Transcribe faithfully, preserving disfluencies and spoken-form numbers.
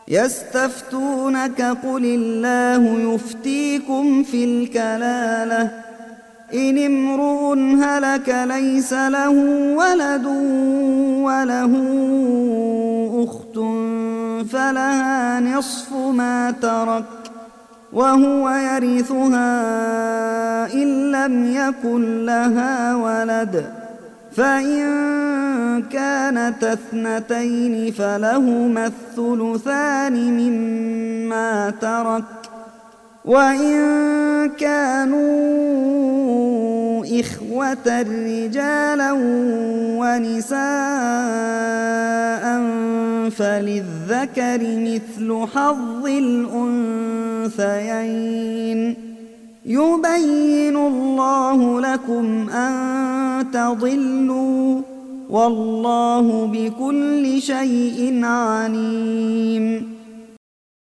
يستفتونك قل الله يفتيكم في الكلالة إن امرؤ هلك ليس له ولد وله أخت فلها نصف ما ترك وهو يرثها إن لم يكن لها ولد فإن كانت اثنتين فلهما الثلثان مما ترك وإن كانوا إخوة رجالا ونساء فللذكر مثل حظ الأنثيين يبين الله لكم أن تضلوا والله بكل شيء عليم.